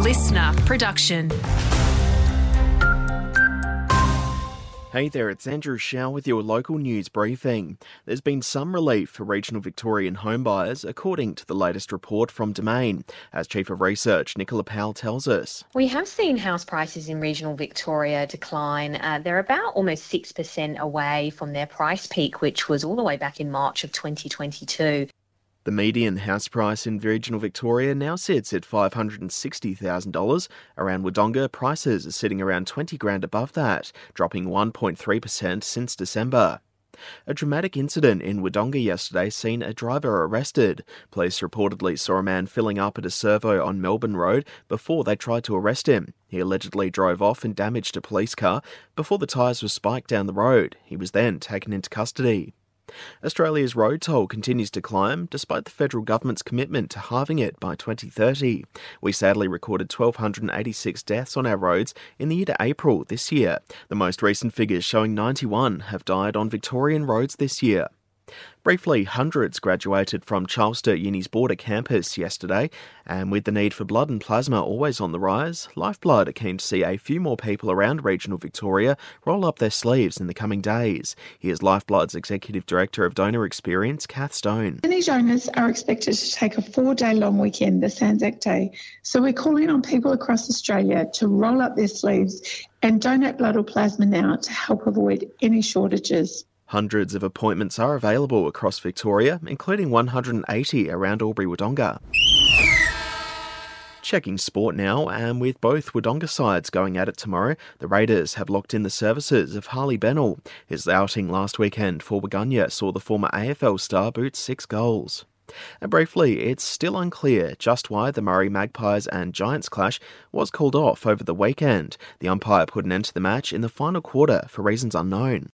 listener production. Hey there, it's Andrew Shaw with your local news briefing. There's been some relief for regional Victorian homebuyers, according to the latest report from Domain, as Chief of Research Nicola Powell tells us. We have seen house prices in regional Victoria decline. They're about almost 6% away from their price peak, which was all the way back in March of 2022. The median house price in regional Victoria now sits at $560,000. Around Wodonga, prices are sitting around $20,000 above that, dropping 1.3% since December. A dramatic incident in Wodonga yesterday seen a driver arrested. Police reportedly saw a man filling up at a servo on Melbourne Road before they tried to arrest him. He allegedly drove off and damaged a police car before the tyres were spiked down the road. He was then taken into custody. Australia's road toll continues to climb, despite the federal government's commitment to halving it by 2030. We sadly recorded 1,286 deaths on our roads in the year to April this year. The most recent figures showing 91 have died on Victorian roads this year. Briefly, hundreds graduated from Charles Sturt Uni's Border campus yesterday, and with the need for blood and plasma always on the rise, Lifeblood are keen to see a few more people around regional Victoria roll up their sleeves in the coming days. Here's Lifeblood's Executive Director of Donor Experience, Kath Stone. Many donors are expected to take a 4-day long weekend, the Sanzac Day, so we're calling on people across Australia to roll up their sleeves and donate blood or plasma now to help avoid any shortages. Hundreds of appointments are available across Victoria, including 180 around Albury-Wodonga. Checking sport now, and with both Wodonga sides going at it tomorrow, the Raiders have locked in the services of Harley Bennell. His outing last weekend for Waganya saw the former AFL star boot 6 goals. And briefly, it's still unclear just why the Murray Magpies and Giants clash was called off over the weekend. The umpire put an end to the match in the final quarter for reasons unknown.